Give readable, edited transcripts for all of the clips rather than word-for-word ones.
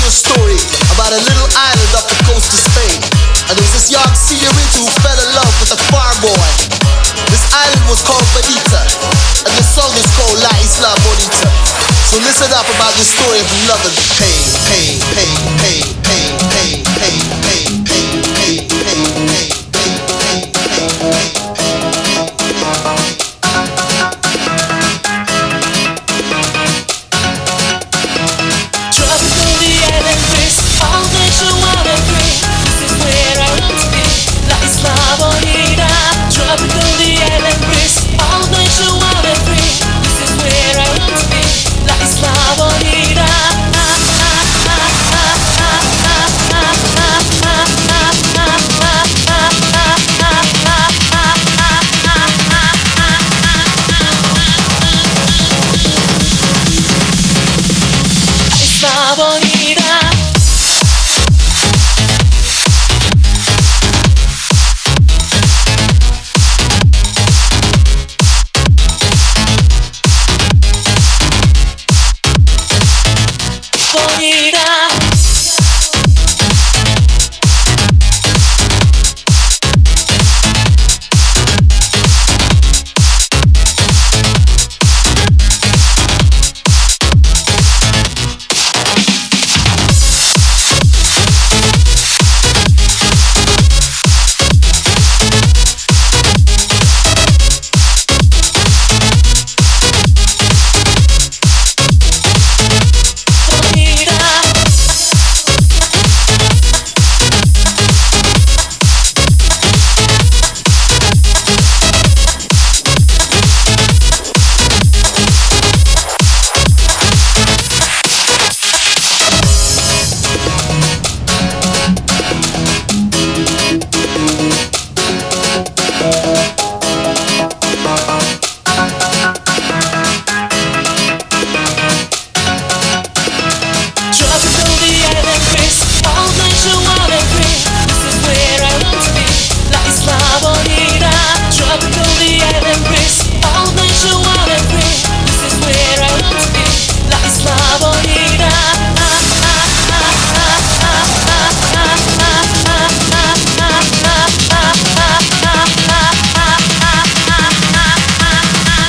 a story about a little island off the coast of Spain. And there was this young señorita who fell in love with a farm boy. This island was called Bonita, and the song is called La Isla Bonita. So listen up about the story of love and pain, pain, pain, pain, pain, pain, pain, pain, pain, pain, pain, pain.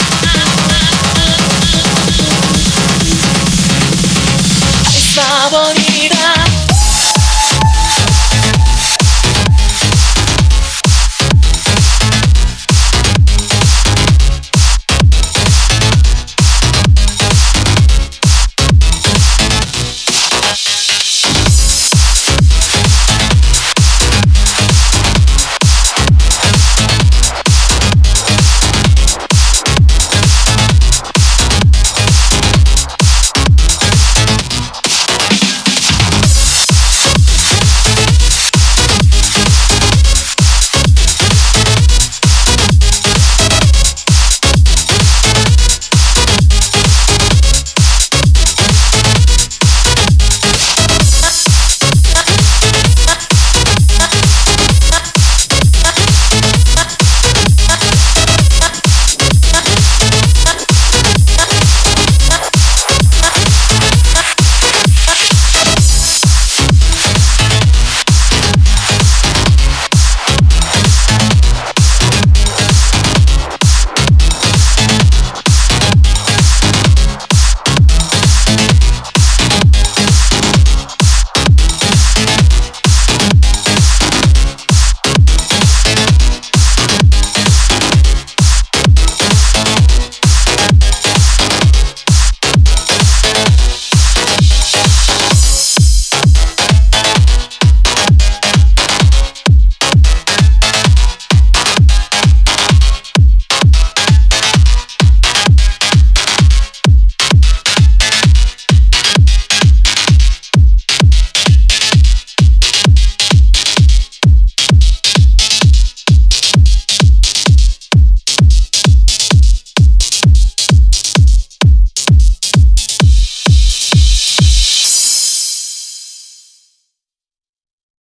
Bonita.